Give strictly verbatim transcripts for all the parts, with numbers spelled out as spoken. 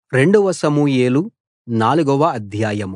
రెండవ సమూయేలు నాలుగవ అధ్యాయం.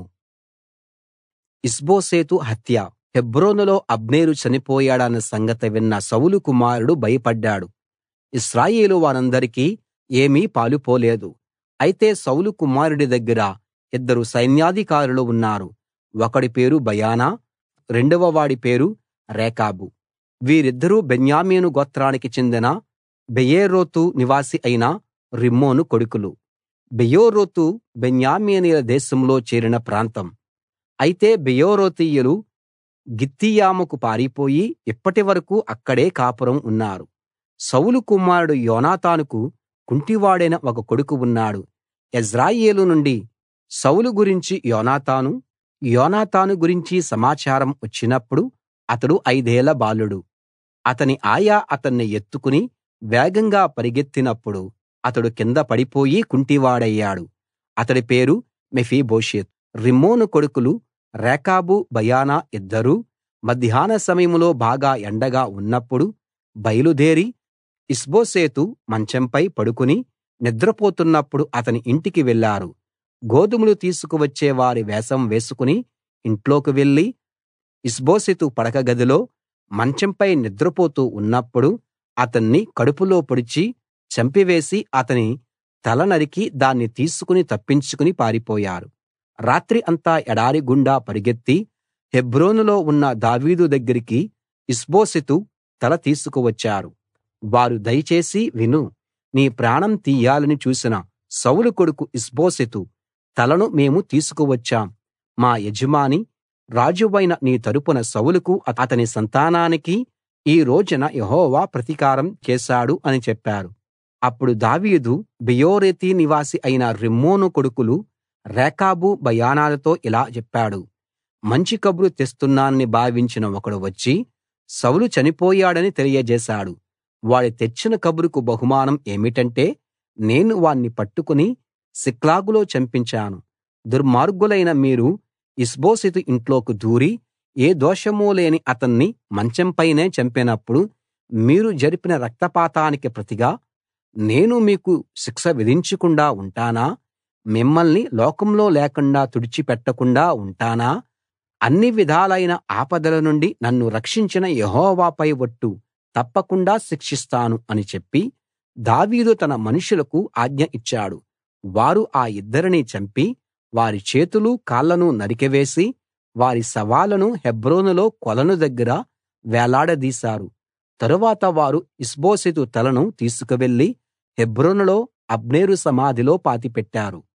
ఇష్బోషెతు హత్య. హెబ్రోనులో అబ్నేరు చనిపోయాడన్న సంగతి విన్న సౌలు కుమారుడు భయపడ్డాడు. ఇశ్రాయేలు వారందరికీ ఏమీ పాలుపోలేదు. అయితే సౌలు కుమారుడి దగ్గర ఇద్దరు సైన్యాధికారులు ఉన్నారు. ఒకడి పేరు బయనా, రెండవ వాడి పేరు రేకాబు. వీరిద్దరూ బెన్యామీను గోత్రానికి చెందిన బెయేరోతు నివాసి అయిన రిమ్మోను కొడుకులు. బెయోరోతు బెన్యామీనీయుల దేశంలో చేరిన ప్రాంతం. అయితే బెయోరోతీయులు గిత్తీయాముకు పారిపోయి ఇప్పటి వరకూ అక్కడే కాపురం ఉన్నారు. సౌలు కుమారుడు యోనాతానుకు కుంటివాడైన ఒక కొడుకు ఉన్నాడు. యెజ్రెయేలు నుండి సౌలు గురించి యోనాతాను, యోనాతాను గురించి సమాచారం వచ్చినప్పుడు అతడు ఐదేళ్ల బాలుడు. అతని ఆయా అతన్ని ఎత్తుకుని వేగంగా పరిగెత్తినప్పుడు అతడు కింద పడిపోయి కుంటివాడయ్యాడు. అతడి పేరు మెఫీబోషెత్. రిమ్మోను కొడుకులు రేకాబు, బయనా ఇద్దరూ మధ్యాహ్న సమయంలో బాగా ఎండగా ఉన్నప్పుడు బయలుదేరి ఇష్బోషెతు మంచంపై పడుకుని నిద్రపోతున్నప్పుడు అతని ఇంటికి వెళ్ళారు. గోదుమలు తీసుకువచ్చే వారి వేషం వేసుకుని ఇంట్లోకి వెళ్లి ఇష్బోషెతు పడక గదిలో మంచంపై నిద్రపోతూ ఉన్నప్పుడు అతన్ని కడుపులో పొడిచి చంపివేసి అతని తల నరికి దాన్ని తీసుకుని తప్పించుకుని పారిపోయారు. రాత్రి అంతా ఎడారి గుండా పరుగెత్తి హెబ్రోనులో ఉన్న దావీదు దగ్గరికి ఇష్బోషెతు తల తీసుకువచ్చారు. వారు దయచేసి విను, నీ ప్రాణం తీయాలని చూసిన సౌలు కొడుకు ఇష్బోషెతు తలను మేము తీసుకువచ్చాం. మా యజమాని రాజువైన నీ తరపున సౌలుకు అతని సంతానానికి ఈ రోజున యెహోవా ప్రతీకారం చేశాడు అని చెప్పారు. అప్పుడు దావీదు బెయోరెతు నివాసి అయిన రిమ్మోను కొడుకులు రేకాబు, బయనాలతో ఇలా చెప్పాడు. మంచి కబురు తెస్తున్నానని భావించిన ఒకడు వచ్చి సౌలు చనిపోయాడని తెలియజేశాడు. వాడు తెచ్చిన కబురుకు బహుమానం ఏమిటంటే, నేను వాణ్ణి పట్టుకుని సిక్లగులో చంపించాను. దుర్మార్గులైన మీరు ఇష్బోషెతు ఇంట్లోకి దూరి ఏ దోషమూ లేని అతన్ని మంచంపైనే చంపినప్పుడు మీరు జరిపిన రక్తపాతానికి ప్రతిగా నేను మీకు శిక్ష విధించకుండా ఉంటానా? మిమ్మల్ని లోకంలో లేకుండా తుడిచిపెట్టకుండా ఉంటానా? అన్ని విధాలైన ఆపదల నుండి నన్ను రక్షించిన యెహోవాపై ఒట్టు, తప్పకుండా శిక్షిస్తాను అని చెప్పి దావీదు తన మనుషులకు ఆజ్ఞ ఇచ్చాడు. వారు ఆ ఇద్దరిని చంపి వారి చేతులు కాళ్లను నరికివేసి వారి శవాలను హెబ్రోనులో కొలను దగ్గర వేలాడదీశారు. తరువాత వారు ఇష్బోషెతు తలను తీసుకువెళ్లి హెబ్రోనులో అబ్నేరు సమాధిలో పాతిపెట్టారు.